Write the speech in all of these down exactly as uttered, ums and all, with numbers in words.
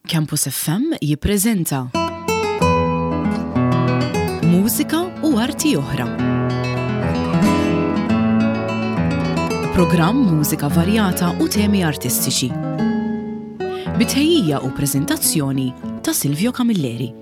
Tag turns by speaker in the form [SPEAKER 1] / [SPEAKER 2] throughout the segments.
[SPEAKER 1] Campus F M jippreżenta Mużika u arti oħra. Programm mużika varjata u temi artistiċi. Bitħejjija u preżentazzjoni ta' Silvio Camilleri.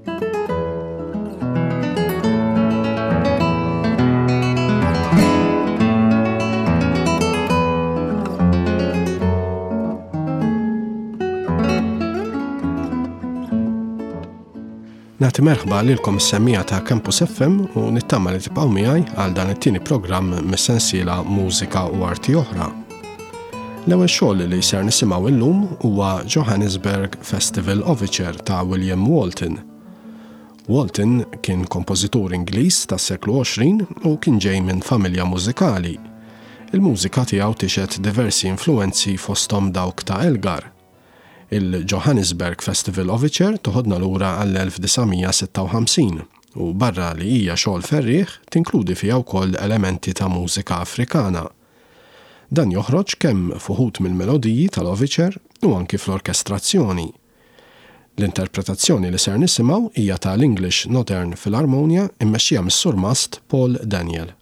[SPEAKER 2] Nagħti merħba lilkom is-semmija ta' Campus F M u nittama li tibqgħu miegħi għal dan it-tieni programm mis-sensiela Mużika u Arti Oħra. L-ewwel xogħol li ser nisimgħu llum huwa Johannesburg Festival Overture ta' William Walton. Walton kien kompożitur Ingliż tas-seklu għoxrin u kien ġej minn familja mużikali. Il-mużika tiegħu tixet diversi influwenzi fosthom dawk ta' Elgar. Il-Johannesburg Festival Overture toħodna lura għall-elf tisa' sitta u ħamsin u barra li hija xogħol ferrieħ tinkludi fiha wkoll elementi ta' mużika Afrikana. Dan joħroġ kemm fuħut mill-melodiji tal-Overture u anki fl-orkestrazzjoni. L-interpretazzjoni li ser nisimgħu hija tal-English Northern Philharmonia immexxija mis-Sur Mast Paul Daniel.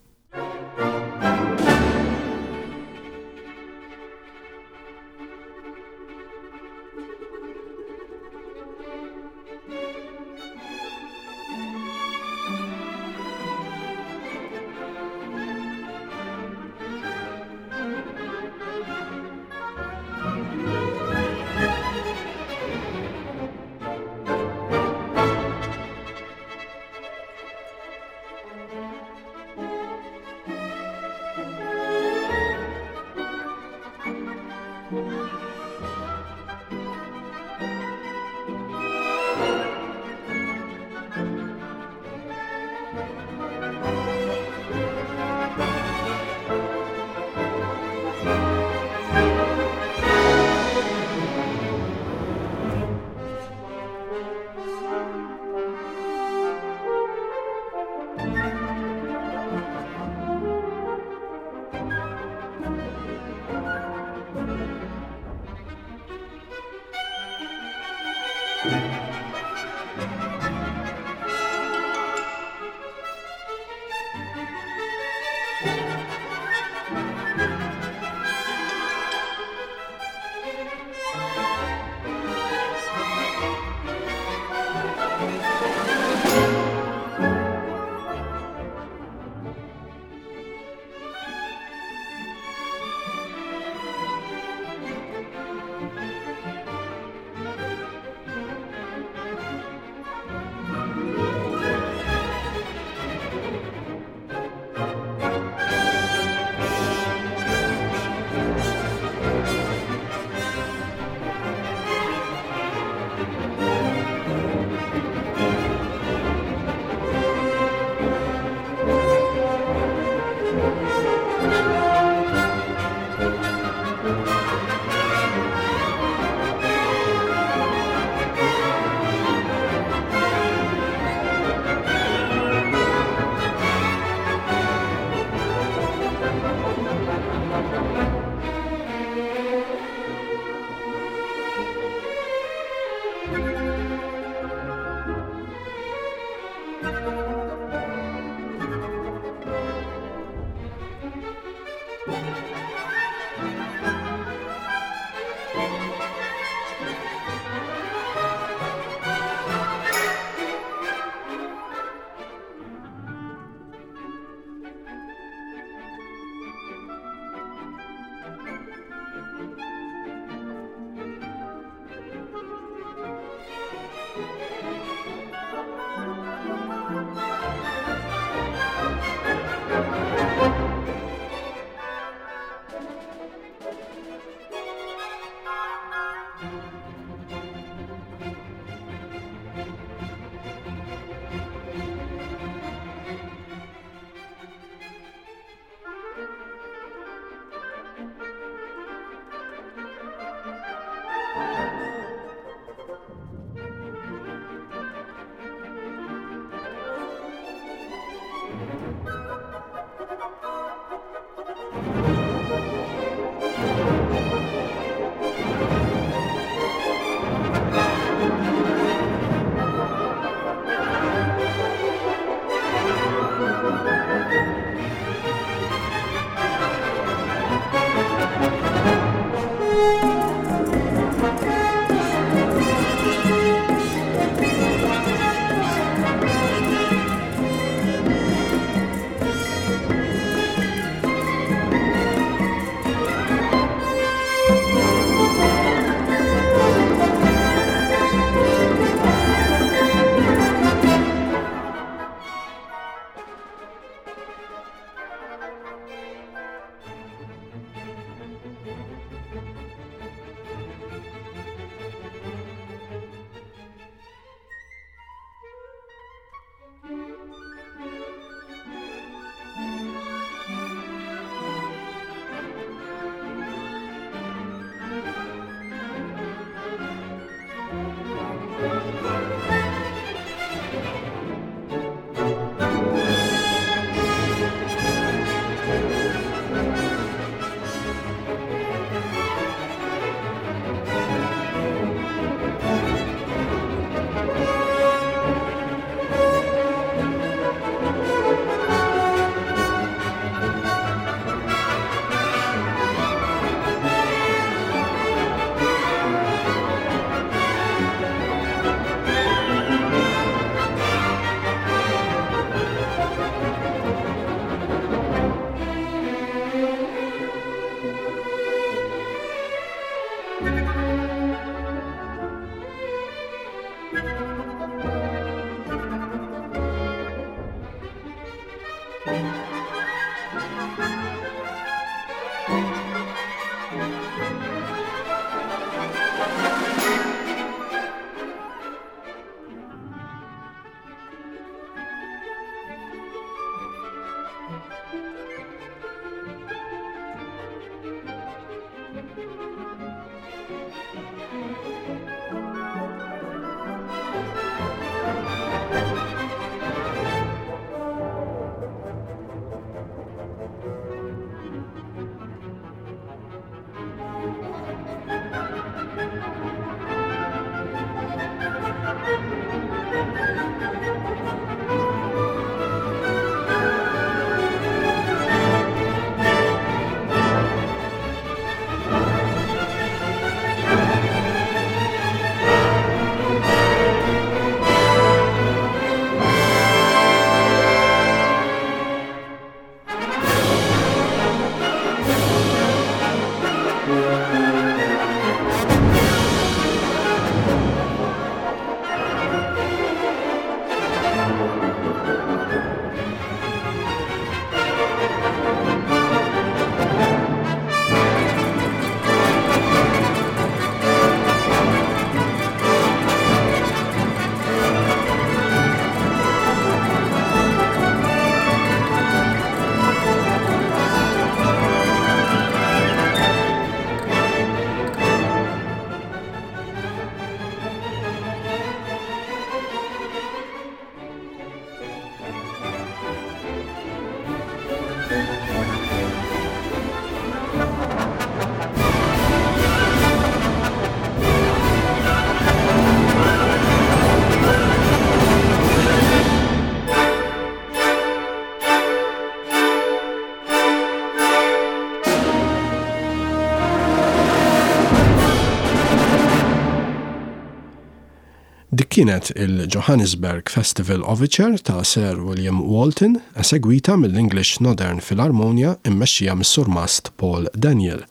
[SPEAKER 2] Dik kienet il-Johannesburg Festival Overture ta' Sir William Walton, esegwita mill-English Northern Philharmonia immexxija mis-Sur Mast Paul Daniel.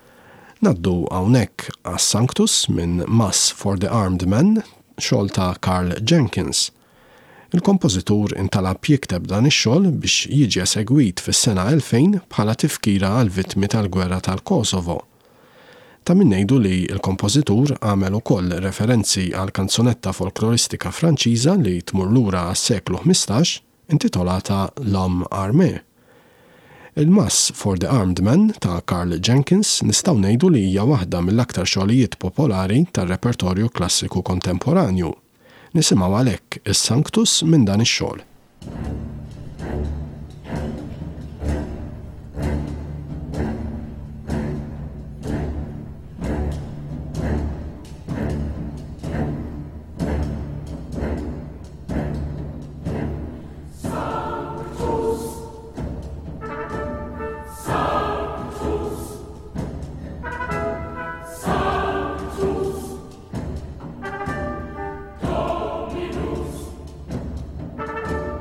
[SPEAKER 2] Naddu hawnhekk għas Sanctus minn Mass for the Armed Men, xogħol ta' Karl Jenkins. Il-kompożitur intalab jikteb dan ix-xogħol biex jiġi esegwit fis-sena elfejn bħala tifkira għal vittmi tal-gwerra tal-Kosovo. Ta' min ngħidu li l-kompożitur għamel ukoll referenzi għal kanzunetta folkloristika Franċiża li tmur lura għas-seklu ħmistax intitolata L'Homme Armé. Il-Mass for the Armed Men ta' Karl Jenkins nistgħu ngħidu li hija waħda mill-aktar xogħlijiet popolari tar-repertorju klassiku kontemporanju. Nisimgħu għalhekk is-Sanctus minn dan ix-xogħol.
[SPEAKER 3] Dominus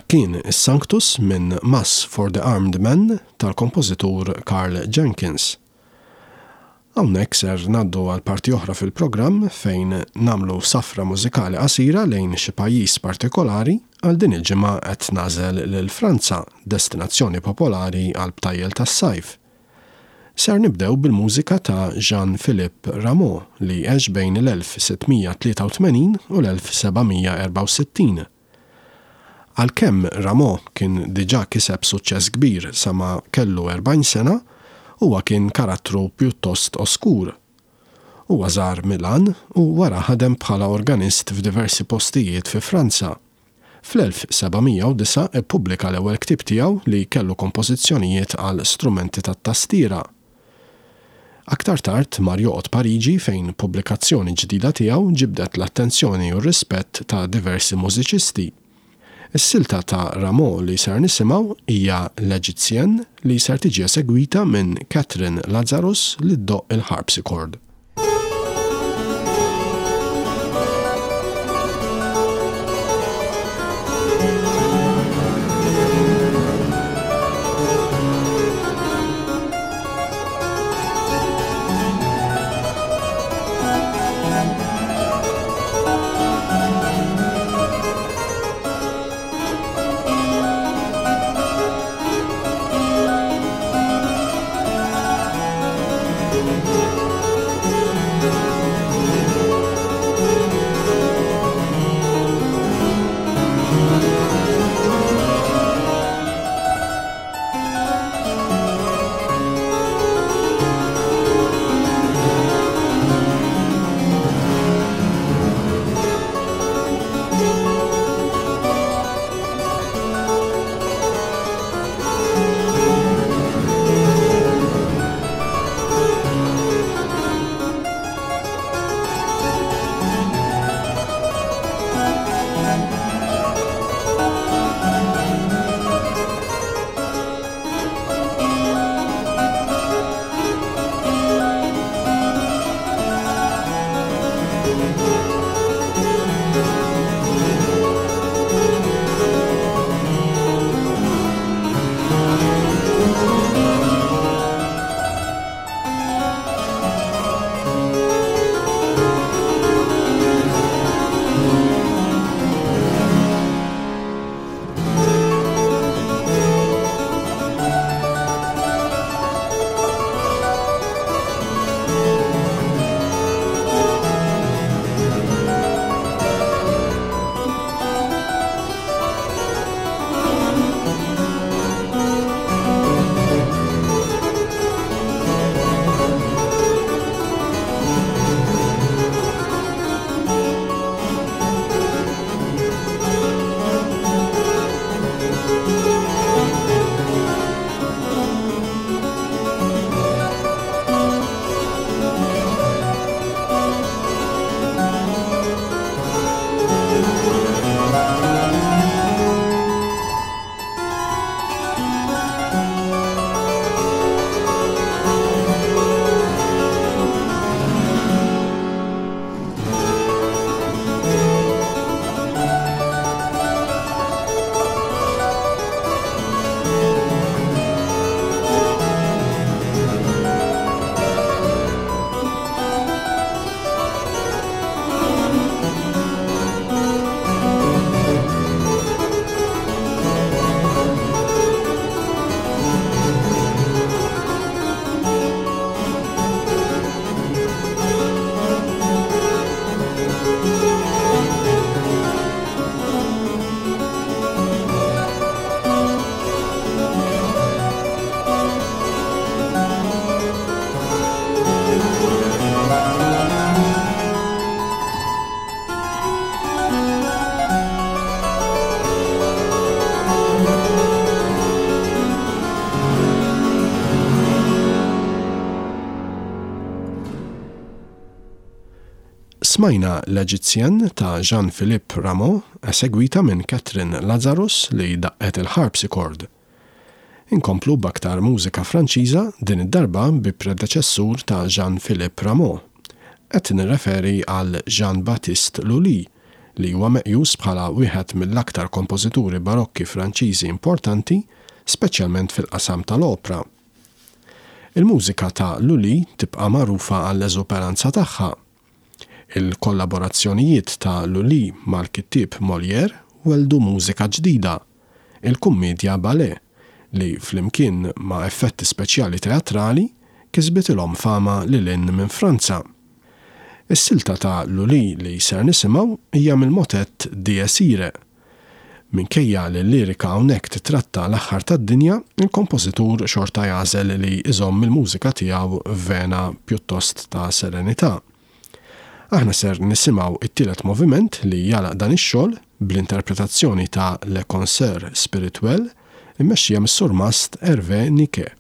[SPEAKER 2] kien is-Sanctus minn Mass for the Armed Men tal-kompożitur Karl Jenkins. Hawnhekk ser ngħaddu għal parti oħra fil-programm fejn nagħmlu safra mużikali qasira lejn xi pajjiż partikolari għal din il-ġimgħa qed nagħżel lil Franza, destinazzjoni popolari għal btajjel tas-sajf. Ser nibdew bil-mużika ta' Jean-Philippe Rameau li għex bejn l-elf sittmija tlieta u tmenin u l-elf sebgħmija erba' u sittin. Għalkemm Rameau kien diġà kiseb suċċess kbir sa ma kellu erbgħin sena, huwa kien karattru pjuttost oskur. Huwa żar Milan u wara ħadem bħala organist f'diversi postijiet fi Franza. Fl-elf sebgħmija u disa' ippubblika l-ewwel ktieb tiegħu li kellu kompożizzjonijiet għal strumenti tat-tastiera. Aktar tard mar joqgħod Pariġi fejn pubblikazzjoni ġdida tiegħu ġibdet l-attenzjoni u r-rispett ta' diversi mużiċisti. Is-silta ta' Rameau li ser nisimgħu hija l-Egyptian li ser tiġi segwita minn Catherine Lazarus li ddoqq il-harpsichord. Smajna l-Egyptian ta' Jean-Philippe Rameau segwita minn Catherine Lazarus li daqqet il-harpsichord. Inkomplu b'aktar mużika Franċiża din id-darba bi predeċessur ta' Jean-Philippe Rameau. Qed nirreferi għal Jean-Baptiste Lully li huwa meqjus bħala wieħed mill-aktar kompożituri barokki Franċiżi importanti, speċjalment fil-qasam tal-opra. Il-mużika ta' Lully tibqa' magħrufa għall-eżuperanza tagħha. Il-kollaborazzjonijiet ta' Lully mal-kittieb Molière weldu mużika ġdida, il-kummedja ballet, li flimkien ma' effetti speċjali teatrali kisbitilhom fama lilin minn Franza. Is-silta ta' Lully li ser nisimgħu hija mill-motett Dies Irae. Minkejja li l-lirika hawnhekk titratta l-aħħar tad-dinja, il-kompożitur xorta jażel li iżomm il-mużika tiegħu vena pjuttost ta' serenità. Aħna ser nisimgħu it-tielet moviment li jalaq dan ix-xogħol bl-interpretazzjoni ta' Le Concert Spirituel immexxija mis-surmast Hervé Niquet.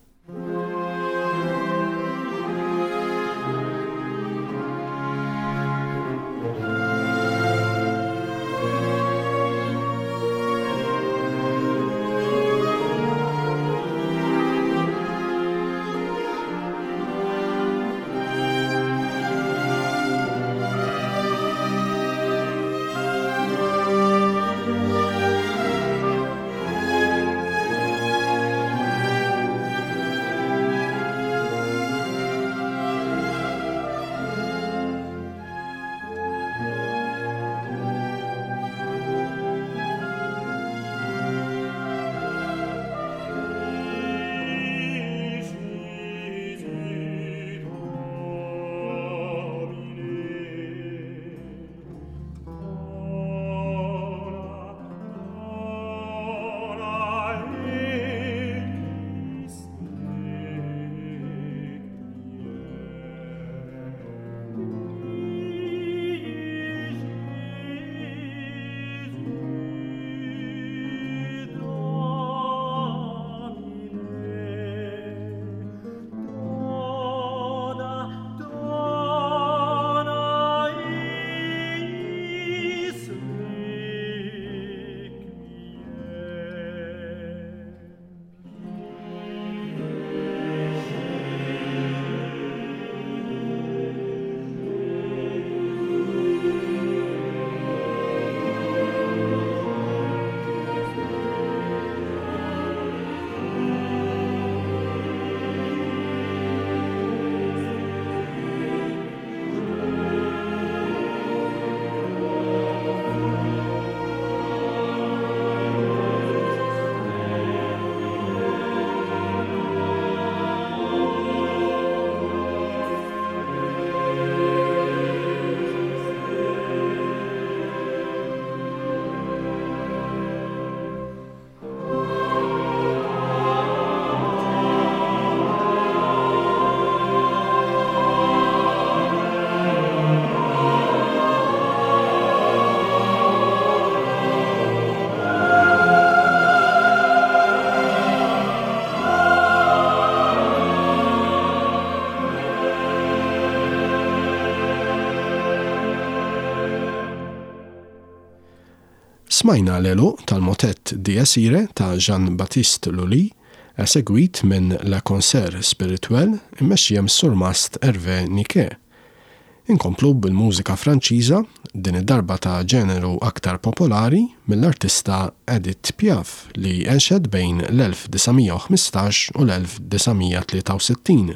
[SPEAKER 2] Smajna l-elu tal-motett Dies Irae ta' Jean-Baptiste Lully, esegwit minn Le Concert Spirituel immexxija mis-surmast Hervé Niquet. Inkomplu bil-mużika Franċiża, din id-darba ta' ġeneru aktar popolari mill-artista Edith Piaf li għexed bejn l-elf disgħomija u ħmistax u l-elf disgħomija tlieta u sittin.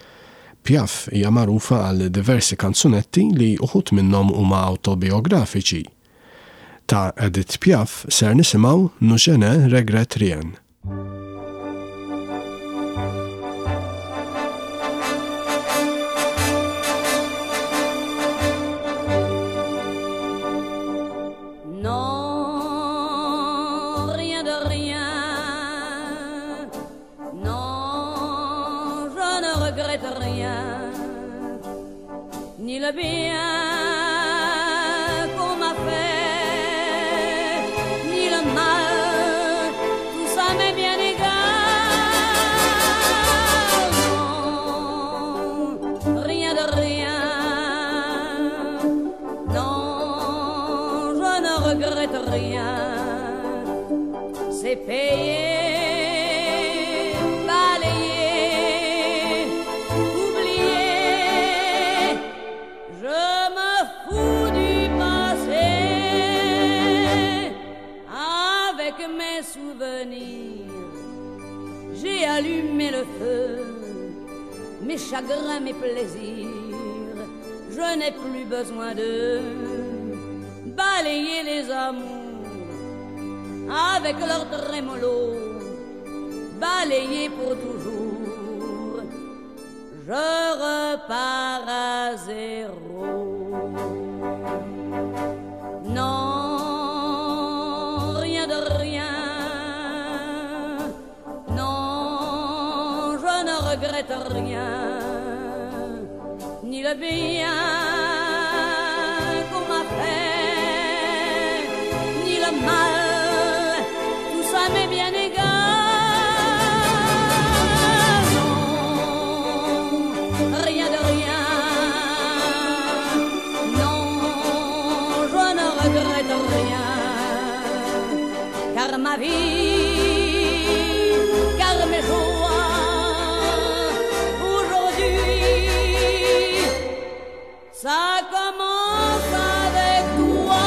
[SPEAKER 2] Piaf hija magħrufa għal diversi kanzunetti li uħud minnhom huma autobiografiċi. Ta' Edith Piaf ser nisimgħu "Ne je ne regrette rien".
[SPEAKER 3] Ni le bien qu'on m'a fait, ni le mal, tout ça m'est bien égal. Non, rien de rien, non, je ne regrette rien. C'est payé. Je me mes chagrins, mes plaisirs. Je n'ai plus besoin de balayer les amours avec leur trémolo, balayer pour toujours. Je repars à zéro. Non, rien de rien. Non, je ne regrette rien, ni le bien qu'on m'a fait, ni le mal, tout ça m'est bien égal. Non, rien de rien. Non, je ne regrette rien, car ma vie, car mes joies, aujourd'hui, ça commence avec toi.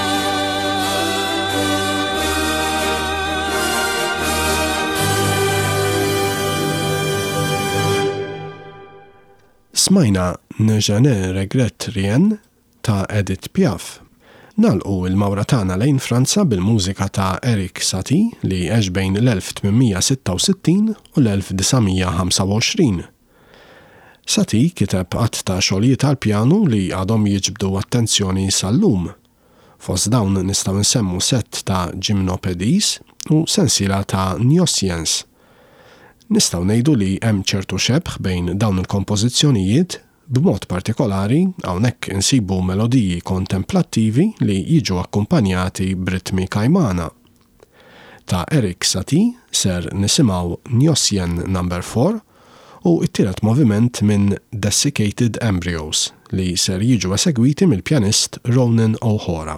[SPEAKER 2] Smajna Ne je ne regrette rien ta' Edith Piaf. Nalqu il-mawra tagħna lejn Franza bil-mużika ta' Erik Satie li għex bejn l-elf tminmija sitta u sittin u l-elf disajnmija ħamsa u għoxrin. Satie kiteb qatt ta' xogħlijiet għall-pjanu li għadhom jiġbdu attenzjoni sal-lum. Fost dawn nistgħu nsemmu sett ta' Gymnopédies u sensiela ta' Gnossiens. Nistgħu ngħidu li hemm ċertu xebħ bejn dawn il-kompożizzjonijiet, b'mod partikolari hawnhekk insibu melodiji kontemplattivi li jiġu akkumpanjati b'ritmi kajmana. Ta' Erik Satie ser nisimgħu Gnossien number four u t-tielet moviment minn Desiccated Embryos li ser jiġu esegwiti mill-pjanist Ronan O'Hora.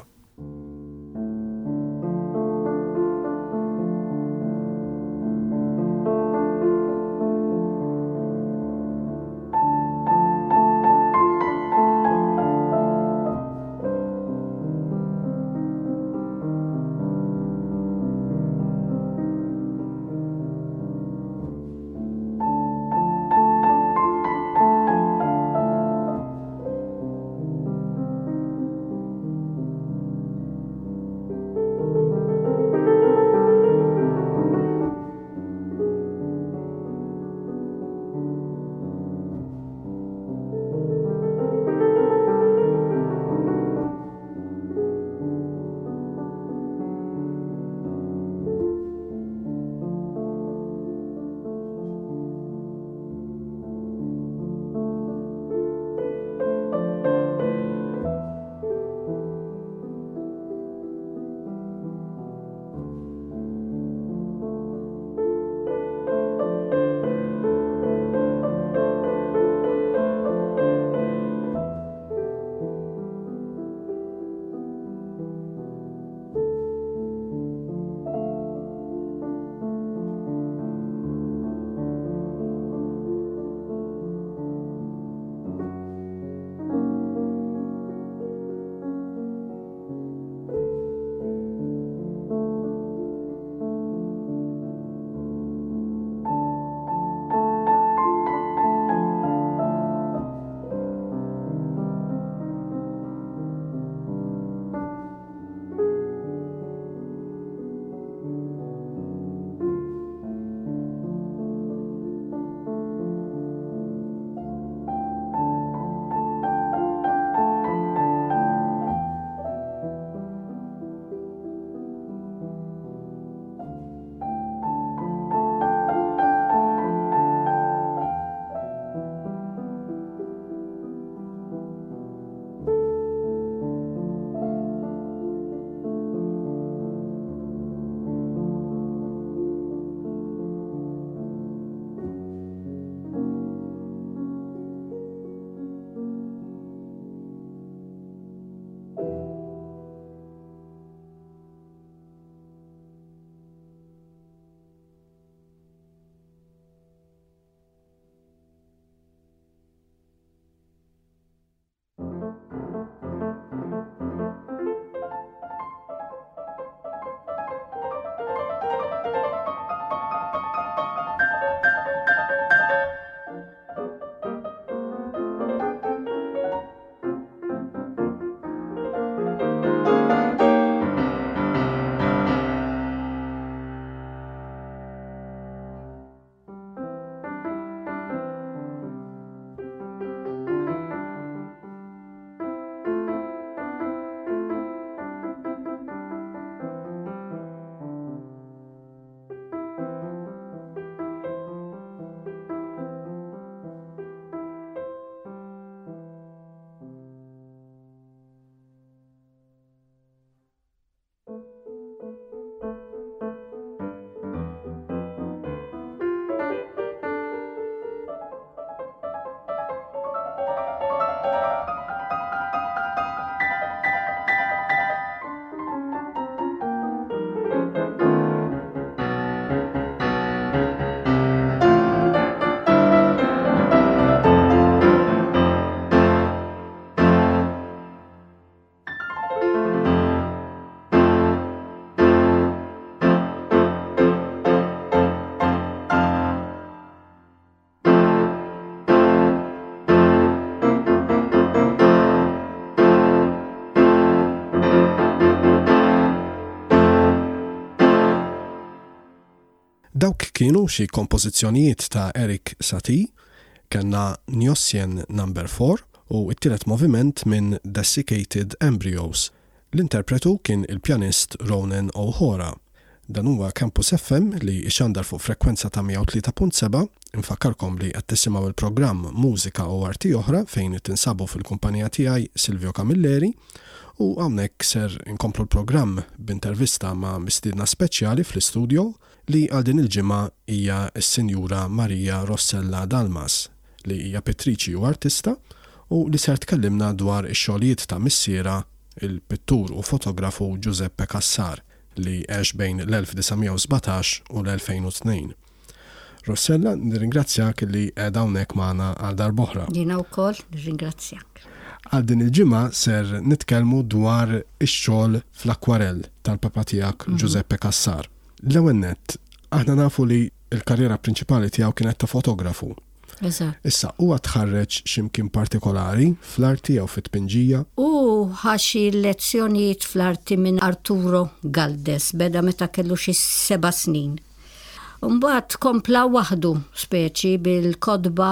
[SPEAKER 2] Dawk kienu xi kompożizzjonijiet ta' Erik Satie, kellna Gnossian number four u t-tielet moviment minn Desiccated Embryos. L-interpretu kien il-pjanist Ronan O'Hora. Dan huwa Campus F M li ixandar fuq frekwenza ta' mija u tlieta punt seba', infakkarkom li qed tisimgħu il-programm Mużika u Arti Oħra fejn tinsabu fil-kumpanija tiegħi Silvio Camilleri u hawnhekk ser inkomplu l-programm b'intervista ma' mistiedna speċjali fl-istudio li għal din il-ġimgħa hija s-Sinjura Marija Rossella Dalmas li hija pittriċi u artista u li ser tkellimna dwar ix-xogħlijiet ta' missiera il-pittur u fotografu Giuseppe Cassar li għex bejn l-elf tisa' u sebatax u l-elfejn u tnejn. Rossella, nirringrazzjak li qiegħda hawnhekk magħna għal darb'oħra.
[SPEAKER 4] Jiena wkoll nirringrazzjak.
[SPEAKER 2] Għal din il-ġimgħa ser nitkellmu dwar ix-xogħol fl-akwarell tal-papa tiegħek Giuseppe Cassar. L-ewwel nett, aħna nafu li l-karriera prinċipali tiegħu kienet ta' fotografu.
[SPEAKER 4] Eżatt.
[SPEAKER 2] Issa huwa tħarreġ x'imkien partikolari fl-arti jew fit-tpinġija?
[SPEAKER 4] U ħaxi lezzjonijiet fl-arti minn Arturo Galdes, beda meta kellu xi seba' snin. Mbagħad kompla waħdu speċi bil-kodba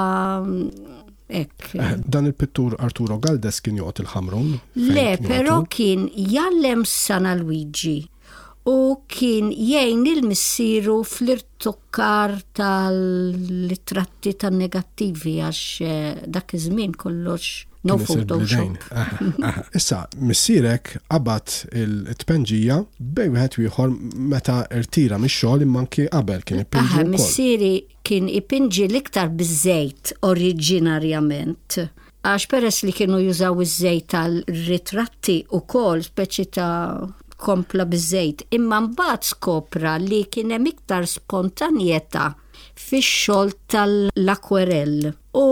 [SPEAKER 4] hekk.
[SPEAKER 2] Dan il-pittur Arturo Galdes kien joqgħod il-Ħamrun?
[SPEAKER 4] Le, però kien jallem Sana Luigi u kien jgħin il-missieru fl-irtukkar tal-ritratti tan-negattivi għax dak iż-żmien kollox no Photoshop.
[SPEAKER 2] Issa, missierek qabad il-tpenġija bej wieħed ieħor meta irtira mix-xogħol imma anke qabel kien ipinġi wkoll.
[SPEAKER 4] Missieri kien ipinġi l-iktar biż-żejt oriġinarjament. Għax peress li kienu jużaw iż-żejt tal-ritratti wkoll speċi ta' kompla biż-żejt, imma mbagħad skopra li kien hemm iktar spontanjetà fix-xogħol tal-akwarell.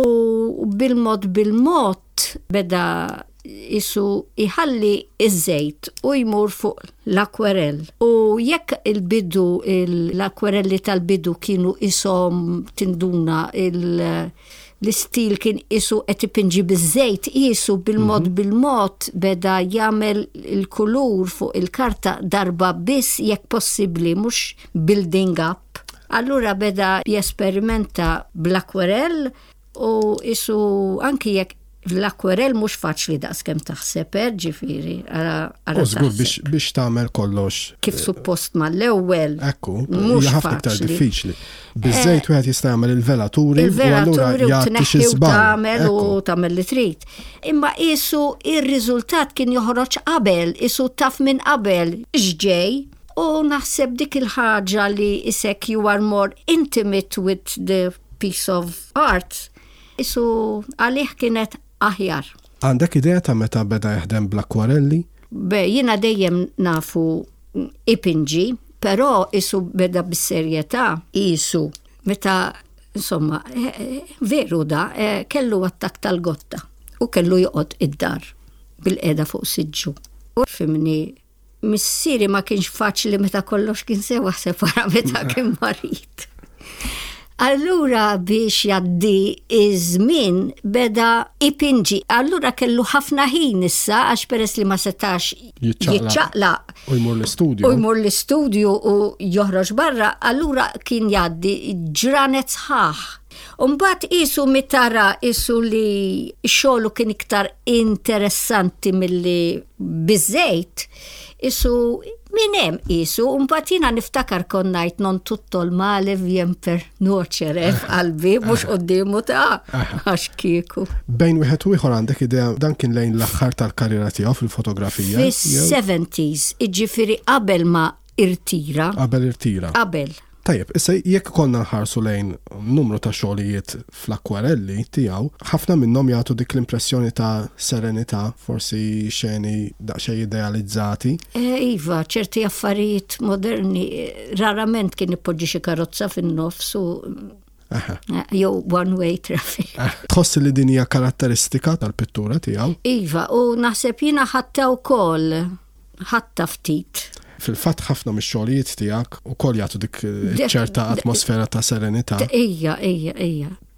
[SPEAKER 4] U bil-mod bil-mod beda isu iħalli iż-żejt u jmur fuq l-akwarell. U jekk il-bidu l-akwarelli tal-bidu kienu isom tinduna il- l-istil kien isu qed ipinġi biż-żejt, isu bil-mod bil-mod beda jagħmel il-kulur fuq il-karta darba biss jekk possibbli mhux building up. Allura beda jesperimenta bl-akwarell u isu anki jekk l-akwarell mhux faċli daqskemm taħseb, ġifieri.
[SPEAKER 2] Żgur biex biex tagħmel kollox
[SPEAKER 4] kif suppost mal-ewwel.
[SPEAKER 2] Ekku, hija ħafna iktar diffiċli. Biż-żejt wieħed jista' jagħmel il-velaturi u allura jagħti xi żball.
[SPEAKER 4] Tagħmel u tagħmel li trid. Imma qisu ir-riżultat kien joħroġ qabel, isu taf minn qabel x'ġej u naħseb dik il-ħaġa li isek you are more intimate with the piece of art. Isu għalih kienet aħjar.
[SPEAKER 2] Għandek idea ta' meta beda jaħdem bl-akwarelli?
[SPEAKER 4] Be, jiena dejjem nafu ipinġi, però isu beda bis-serjetà, isu meta insomma veru da kellu attak tal-gotta u kellu joqgħod id-dar bil-qiegħda fuq siġġu. U fimni missieri ma kienx faċli meta kollox kien sewa separa meta kien marit. Allura biex jaddi iż-żmien beda ipinġi. Allura kellu ħafna ħin issa għax peress li ma setax jiċċaqlaq.
[SPEAKER 2] U jmur l-istudju.
[SPEAKER 4] U jmur l-istudju u joħroġ barra, allura kien jaddi ġranet sħaħ. Mbagħad qisu mitara qisu li x-xogħlu kien iktar interessanti milli biż-żejt. Isu min hemm qisu u mbagħad jiena niftakar kon ngħid non tutto l-male vien per nuocere f'qalbi mhux qudiemu ta' għax kieku.
[SPEAKER 2] Bejn wieħed u ieħor għandek idea dan kien lejn l-aħħar tal-karriera tiegħu fil-fotografija?
[SPEAKER 4] Fis-seventies, jiġifieri qabel ma irtira.
[SPEAKER 2] Qabel irtira.
[SPEAKER 4] Qabel.
[SPEAKER 2] Tajjeb, issa jekk konna nħarsu lejn numru ta' xogħlijiet fl-akwarelli tiegħu, ħafna minnhom jagħtu dik l-impressjoni ta' serenità, forsi xeni daqsxejn idealizzati.
[SPEAKER 4] Iva, ċerti affarijiet moderni rarament kien ipoġġi xi karozza fin-nofs u jew one way traffic.
[SPEAKER 2] Tħossi li din hija karatteristika tal-pittura tiegħu?
[SPEAKER 4] Iva, u naħseb jiena ħatta wkoll ħatta ftit.
[SPEAKER 2] Fil-fatt ħafna mix-xogħlijiet tiegħek ukoll jagħtu dik ċerta atmosfera ta' serenità.
[SPEAKER 4] Ejja, ejja, ejja.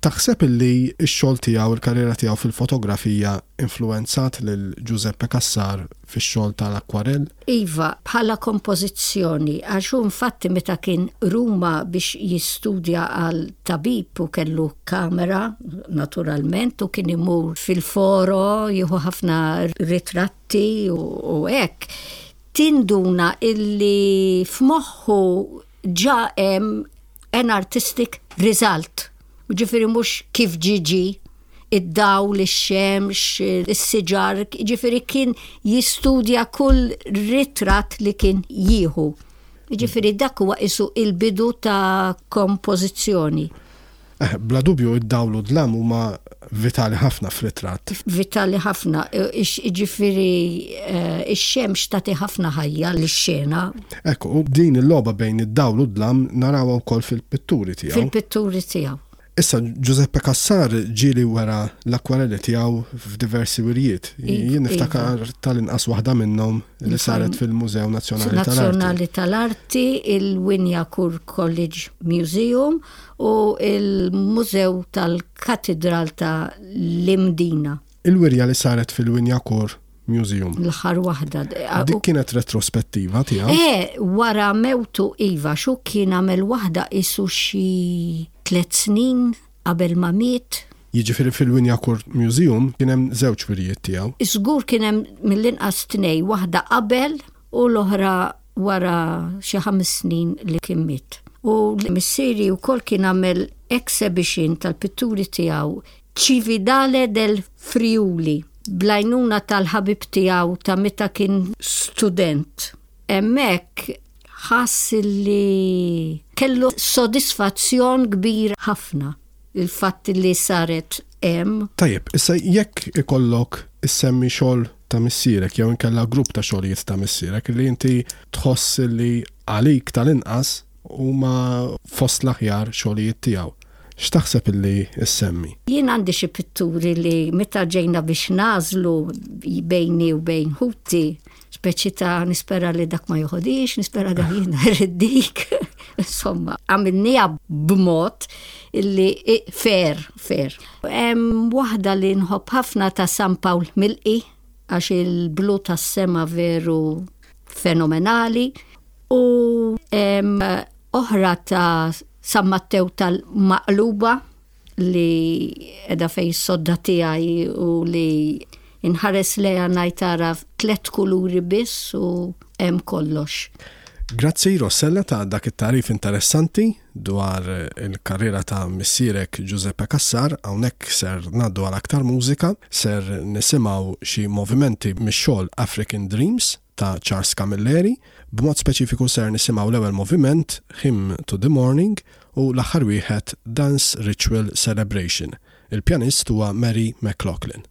[SPEAKER 2] Taħseb illi x-xogħol tiegħu il-karriera tiegħu fil-fotografija influenzat lil Giuseppe Cassar fix-xogħol tal-akwarell?
[SPEAKER 4] Iva, bħala kompożizzjoni, għax hu infatti meta kien Ruma biex jistudja għal tabib u kellu kamera, naturalment, u kien imur fil-foro, jieħu ħafna ritratti u hekk. Tinduna illi f'moħħu ġa hemm an artistic result. Ġifiri mux kif ġiġi, id-dawl, ix-xemx, is-siġar, ġifiri kien jistudja kull ritrat li kien jieħu. Ġifiri dak huwa isu il-bidu ta' kompożizzjoni.
[SPEAKER 2] Eh, bla dubju id-dawlu d-lam huma vitali ħafna f'ritratt.
[SPEAKER 4] Vitali ħafna, ġifiri ix-xemx tagħti ħafna ħajja l-xena.
[SPEAKER 2] Ekku, u din il-logħba bejn id-dawlu d-lam narawha wkoll fil-pitturi tiegħu.
[SPEAKER 4] Fil-pitturi tiegħu.
[SPEAKER 2] Issa, Giuseppe Cassar ġili wara l-akwarelli tiegħu f'diversi wirjiet. Jien niftakar tal-inqas waħda minnhom li saret fil-Mużew Nazzjonali tal-Arti.
[SPEAKER 4] Nazzjonali tal-Arti, il-Winjakur College Museum u il-Mużew tal-Katedral ta' Limdina.
[SPEAKER 2] Il-wirja li saret fil-Winjakur Museum.
[SPEAKER 4] L-ħar waħda.
[SPEAKER 2] Dik kienet retrospettiva tiegħu?
[SPEAKER 4] Eh, wara mewtu Iva, xu kien għamel waħda isu xi tliet snin qabel ma miet.
[SPEAKER 2] Jiġifieri fil-Winjakur Museum kien hemm żewġ wirjiet tiegħu.
[SPEAKER 4] Iżgur kien hemm mill-inqas tnej, waħda qabel u l-oħra wara xi ħames snin li kien miet. U l-missieri wkoll kien għamel exhibition tal-pitturi tiegħu Cividale del Friuli, blajnuna tal-ħabib tiegħu ta' meta kien student. Hemmhekk ħass li kellu sodisfazzjon kbir ħafna il-fatt li saret hemm.
[SPEAKER 2] Tajjeb, issa jekk ikollok issemmi xogħol ta' missierek jew inkella grupp ta' xogħlijiet ta' missierek li inti tħoss li għalik tal-inqas huma fost l-aħjar xogħlijiet tiegħu. X'taħseb illi issemmi?
[SPEAKER 4] Jien għandi xi pitturi li meta ġejna biex nażlu bejni u bejn ħuti, speċi ta' nispera li dak ma joħodix, nispera da jien riddik. Insomma, għamilnija b'mod illi fair, fair. Hemm waħda li nħobb ħafna ta' San Pawl Milqi, għax il-blu tas-sema veru fenomenali, u hemm oħra ta' San Mattew tal-Maqluba li edha fej sodda tiegħi u li inħares leja najtara tlet kuluri biss u hemm kollox.
[SPEAKER 2] Grazzi Rossella ta' dak it-tarif interessanti dwar il-karriera ta' missierek Giuseppe Cassar. Hawnhekk ser ngħaddu għal aktar mużika, ser nisimgħu xi movimenti mix-xogħol African Dreams ta' Charles Camilleri, b'mod speċifiku ser nisimgħu l-ewwel moviment Hymn to the Morning u l-aħħar wieħed Dance Ritual Celebration. Il-pjanist huwa Mary McLaughlin.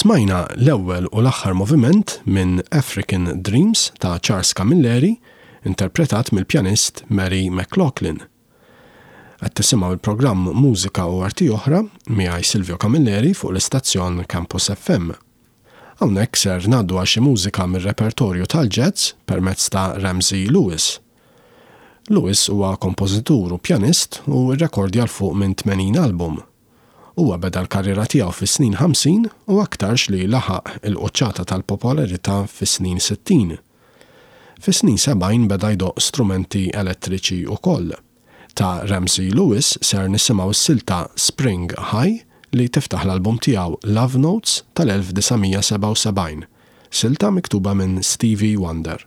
[SPEAKER 2] Smajna l-ewwel u l-aħħar moviment minn African Dreams ta' Charles Camilleri, interpretat mill-pjanist Mary McLaughlin. Qed tisimgħu il-programm Mużika u Arti Oħra miegħi Silvio Camilleri fuq l-istazzjon Campus F M. Hawnhekk ser ngħaddu għal xi mużika mir-repertorju tal-jazz permezz ta' Ramsey Lewis. Lewis huwa kompożitur u pjanist u rrekordja l fuq minn tmenin album. Huwa beda l-karriera tiegħu fis-snin ħamsin u aktarx li laħaq il-quċċata tal-popolarità fis-snin sittin. Fis-snin sebgħin beda jdoq strumenti elettriċi wkoll. Ta' Ramsey Lewis ser nisimgħu s-silta Spring High li tiftaħ l-album tiegħu Love Notes tal-elf disgħamija seba' u sebgħin, silta miktuba minn Stevie Wonder.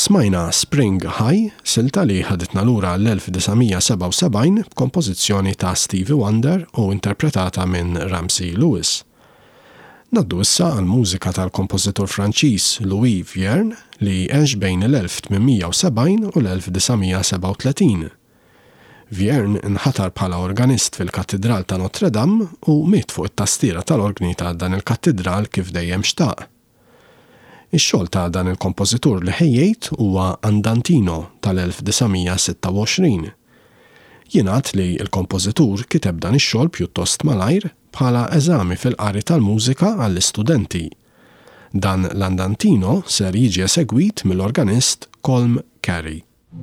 [SPEAKER 2] Smajna Spring High, silta li ħaditna lura l-elf tisa' seba' sebgħin b'kompożizzjoni ta' Stevie Wonder u interpretata minn Ramsey Lewis. Naddu issa għal mużika tal-kompożitur Franċiż Louis Vierne li għex bejn l-elf tminmija sebgħin u l-elf tisa' seba' tletin. Vierne inħatar bħala organist fil-Kattedral ta' Notre Dame u miet fuq it-tastiera tal-organi ta' dan il-kattedral kif dejjem xtaq. Ix-xogħol ta' dan il-kompożitur li ħejjejt huwa Andantino tal-elf tisa' sitta u għoxrin. Jingħad li l-kompożitur kiteb dan ix-xogħol pjuttost malajr bħala eżami fil-qari tal-mużika għall-istudenti. Dan l-Andantino ser jiġi esegwit mill-organist Colm Carey.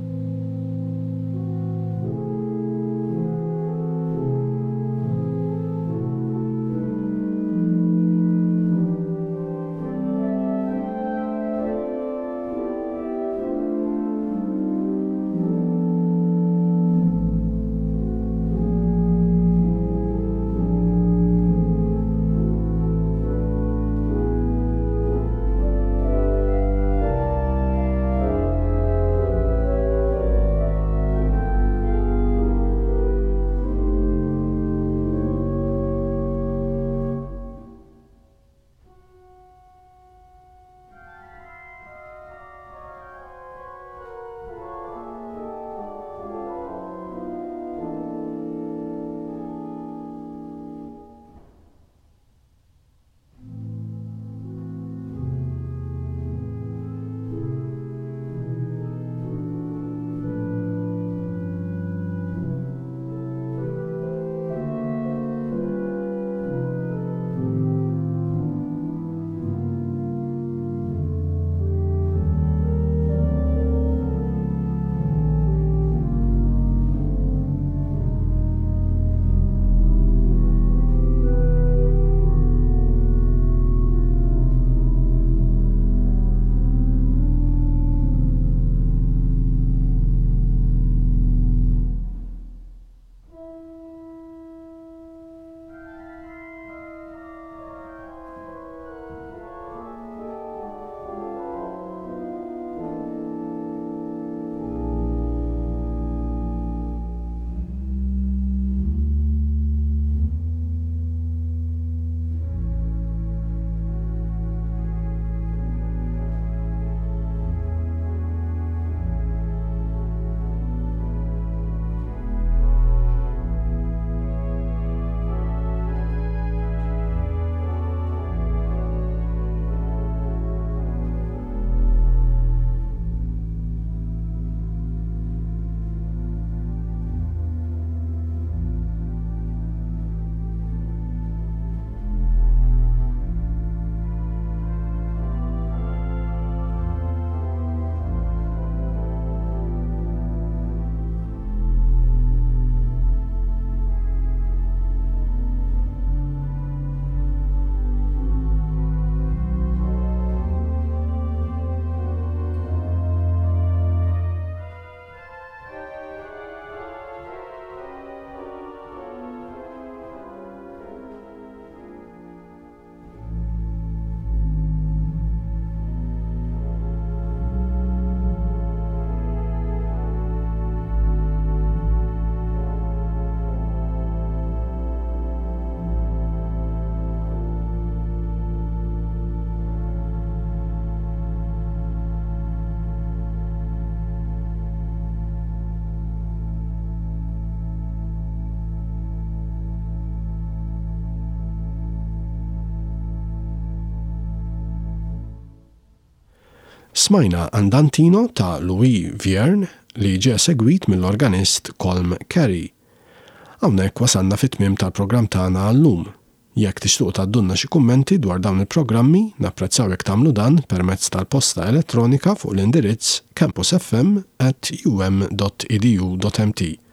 [SPEAKER 2] Smajna Andantino ta' Louis Vierne li ġie segwit mill-organist Colm Carey. Hawnhekk wasanna fit-tmiem tal-programm tagħna għallum. Jekk tixtuq tgħaddulna xi kummenti dwar dawn il-programmi, napprezzaw jekk tagħmlu dan permezz tal-posta elettronika fuq l-indirizz campusfm at u m dot e d u dot m t.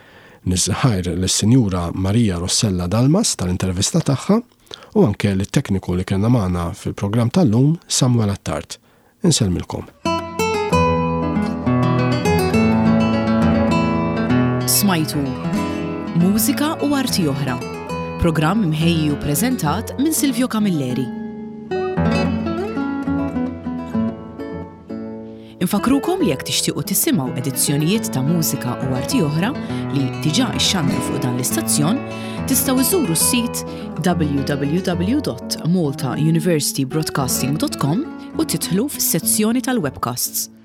[SPEAKER 2] Niżħajr lis-Sinjura Marija Rossella Dalmas tal-intervista tagħha u anke lit-tekniku li kellna magħna fil-programm tal-lum Samuel Attart. Insellmilkom.
[SPEAKER 1] Smajtu Mużika u arti oħra. Programm mħejju preżentat minn Silvio Camilleri. Infakrukom li jekk tixtiequ tisimgħu edizzjonijiet ta' mużika u arti oħra li diġà ixxandru fuq dan l-istazzjon, tistgħu iżuru s-sit w w w dot malta university broadcasting dot com u titħlu fis-sezzjoni tal-webcasts.